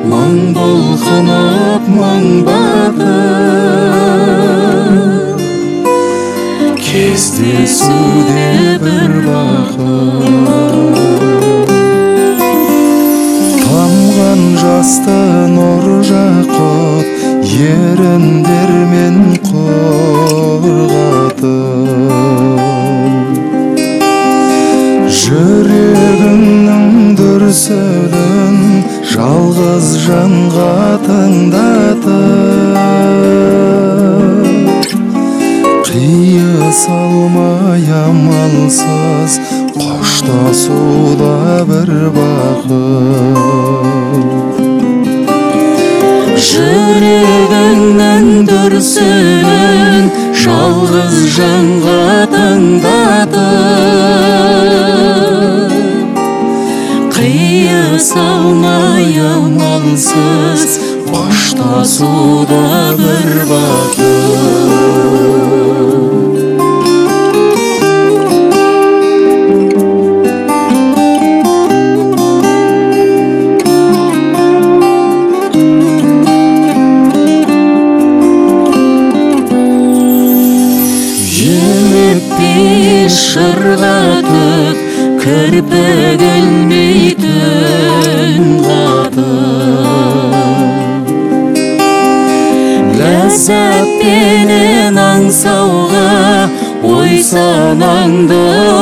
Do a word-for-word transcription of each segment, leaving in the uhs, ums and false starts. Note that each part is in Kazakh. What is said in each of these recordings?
Мың бұлқынып мың батып, кездесуде бір бақыт. Тамған жасты нұр жақып, еріндермен қорғатып, жүрегімнің дүрсілін жалғыз жанға тыңдатып, қиыс алмай амалсыз қоштасуда бір бақыт. Жүрегіңнің дүрсілін жалғыз жанға тыңдатып, қиыс алмай амалсыз қоштасуда бір бақыт. Шырғатып кірпік ілмейтін қатып, ләззатпенен аңсауға ой санаңды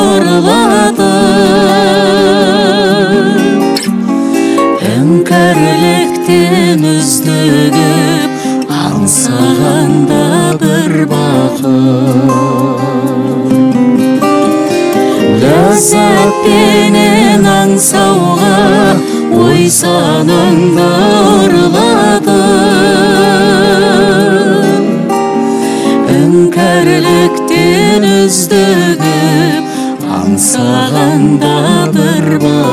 ұрлатып, іңкәрліктен үздігіп аңсағанда бір бақыт. Ләззатпенен аңсауға ой саныңды ұрлатып, іңкәрліктен үздігіп аңсағанда бір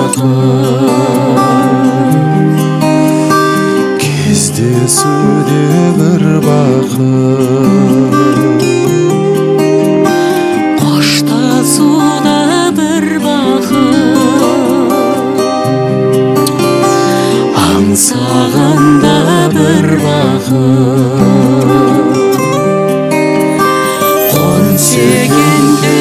бақыт. Кездесуде бір бақыт, қоштасуда бір бақыт, аңсағанда бір бақыт. Қонсекенде